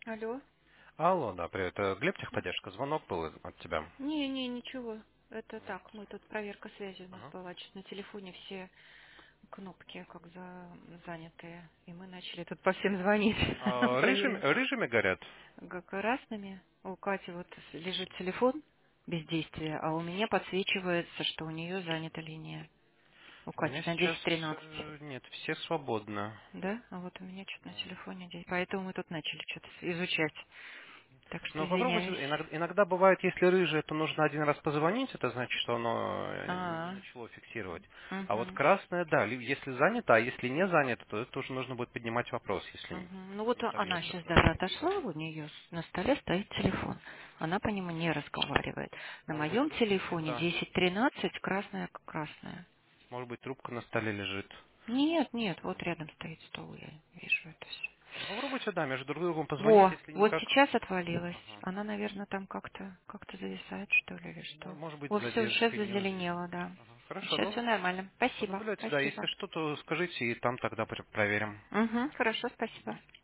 Алло. Алло, да, привет. Глеб, техподдержка. Звонок был от тебя. Не, ничего. Это Вот. так, мы тут проверка связи у нас Ага. была. Чуть на телефоне все кнопки как занятые. И мы начали тут по всем звонить. Рыжими, Проверить. рыжими горят? Красными. У Кати вот лежит телефон без действия, а у меня подсвечивается, что у нее занята линия. У У Кати меня на сейчас 10:13. нет, все свободны. Да? А вот у меня что-то на М. телефоне здесь. Поэтому мы тут начали что-то изучать. Так что Ну, попробуйте. извиняюсь. Иногда бывает, если рыжее, то нужно один раз позвонить, это значит, что оно не А, начало фиксировать. А вот угу. красное, да, если занято, а если не занято, то это уже нужно будет поднимать вопрос, если Мгм. Ну вот не она собьется сейчас просто. даже отошла, у нее на столе стоит телефон. Она по нему не разговаривает. На моем телефоне Да. 10:13 красная как красная. Может быть, трубка на столе лежит. Нет, вот рядом стоит стол, я вижу это все. Ну, попробуйте, да, между друг другом позвонить, Во, если вот никак. сейчас отвалилась. Ага. Она, наверное, там как-то зависает, что ли, или Да, что. может быть, Во, все, сейчас заденилось. зазеленело, да. Ага. Хорошо, Сейчас ну, все нормально. Спасибо, понаблюдайте, да, если спасибо. что, то скажите, и там тогда проверим. Угу, хорошо, спасибо.